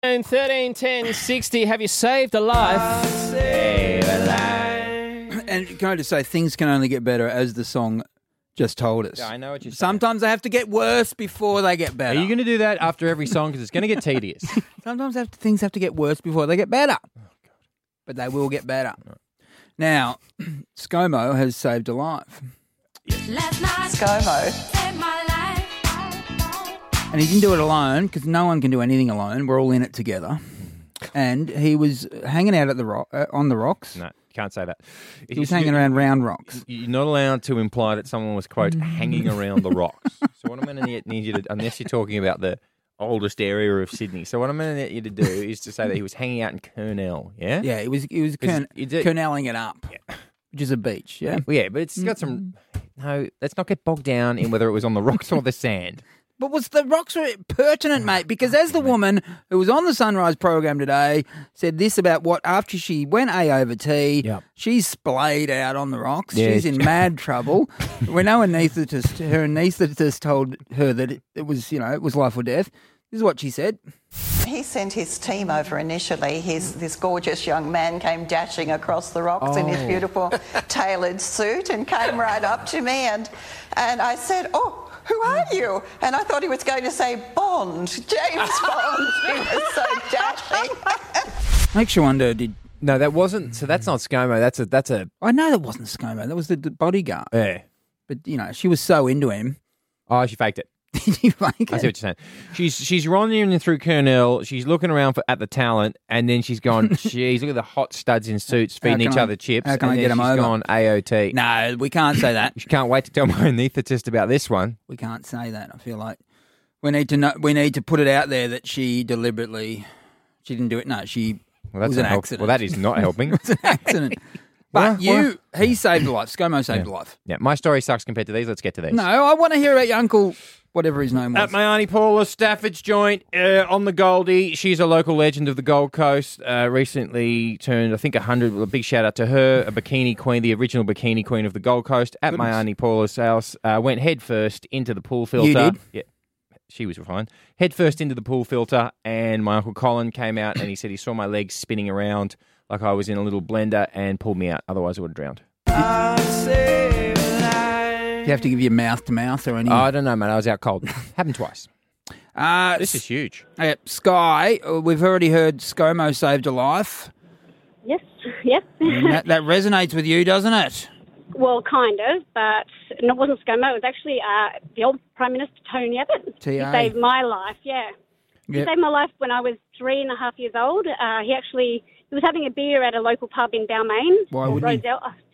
And 13 10 60. Have you saved a life? Save a life. And can I just say, things can only get better, as the song just told us. Yeah, I know what you're saying. Sometimes they have to get worse before they get better. Are you going to do that after every song? Because it's going to get tedious. Sometimes things have to get worse before they get better. Oh, God. But they will get better. Right. Now, ScoMo has saved a life. Last night, ScoMo saved my life. And he didn't do it alone, because no one can do anything alone. We're all in it together. And he was hanging out at the on the rocks. No, you can't say that. He was hanging around round rocks. You're not allowed to imply that someone was, quote, hanging around the rocks. So what I'm going to need you to, unless you're talking about the oldest area of Sydney, so what I'm going to need you to do is to say that he was hanging out in Kurnell, yeah? Yeah, he was Kurnelling it up, which is a beach, yeah? Well, yeah, but it's got some... No, let's not get bogged down in whether it was on the rocks or the sand. But the rocks were pertinent, mate, because as the woman who was on the Sunrise program today said this about what, after she went A over T, she's splayed out on the rocks. Yeah. She's in mad trouble. When her anaesthetist told her that it was, it was life or death. This is what she said. He sent his team over initially. This gorgeous young man came dashing across the rocks in his beautiful tailored suit and came right up to me and I said, "Oh, who are you?" And I thought he was going to say Bond, James Bond. He was so dashing. Makes you wonder, No, that wasn't. So that's not ScoMo. That's a. I know that wasn't ScoMo. That was the bodyguard. Yeah. But, she was so into him. Oh, she faked it. Did you fake it? I see what you're saying. She's running through Kurnell. She's looking around at the talent, and then she's gone, "Jeez, look at the hot studs in suits feeding each other chips." How can I get them over? She's gone AOT. No, we can't say that. She can't wait to tell my anaesthetist about this one. We can't say that. I feel like we need to put it out there that she didn't do it. No, it was an accident. Well, that is not helping. It was an accident. But he saved a life. ScoMo saved a life. Yeah, my story sucks compared to these. Let's get to these. No, I want to hear about your uncle, whatever his name was. At my Auntie Paula's Stafford's joint on the Goldie. She's a local legend of the Gold Coast. Recently turned, I think, 100. A big shout out to her, a bikini queen, the original bikini queen of the Gold Coast. At my Auntie Paula's house, went head first into the pool filter. You did? Yeah. She was fine. Head first into the pool filter, and my Uncle Colin came out and he said he saw my legs spinning around like I was in a little blender and pulled me out. Otherwise, I would have drowned. Do you have to give your mouth to mouth or anything? I don't know, mate. I was out cold. Happened twice. This is huge. Sky, we've already heard ScoMo saved a life. Yes, yep. That resonates with you, doesn't it? Well, kind of, but it wasn't ScoMo. It was actually the old Prime Minister, Tony Abbott. TA. He saved my life, yeah. He saved my life when I was 3.5 years old. He was having a beer at a local pub in Balmain. Why wouldn't he?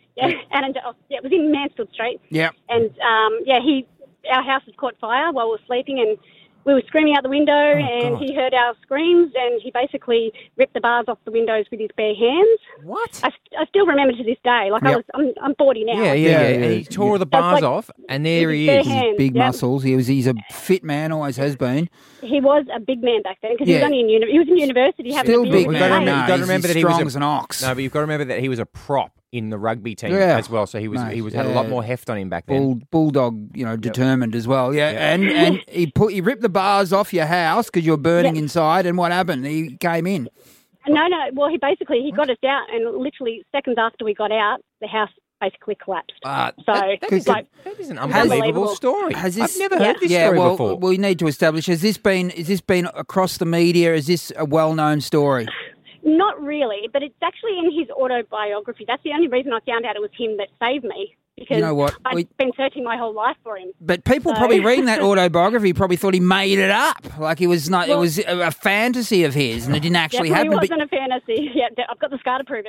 It was in Mansfield Street. Yeah. And, our house had caught fire while we were sleeping, and we were screaming out the window, he heard our screams, and he basically ripped the bars off the windows with his bare hands. What? I still remember to this day. Like, I'm 40 now. Yeah. He tore the bars off, and there he is. Big muscles. He's a fit man, always has been. He was a big man back then, because he was only in university. Still big man. You've got to remember that he was strong as an ox. No, but you've got to rememher that he was a prop in the rugby team as well. So he had a lot more heft on him back then. Bulldog, determined as well. Yeah, and he ripped the bars off your house because you were burning inside. And what happened? He came in. No. Well, he got us out, and literally seconds after we got out, the house basically collapsed. That is an unbelievable story. I've never heard this story before. We need to establish: has this been across the media? Is this a well-known story? Not really, but it's actually in his autobiography. That's the only reason I found out it was him that saved me. Because you know what? I've been searching my whole life for him. But people probably reading that autobiography probably thought he made it up. Like it was a fantasy of his and it didn't actually happen. It wasn't a fantasy. Yeah, I've got the scar to prove it.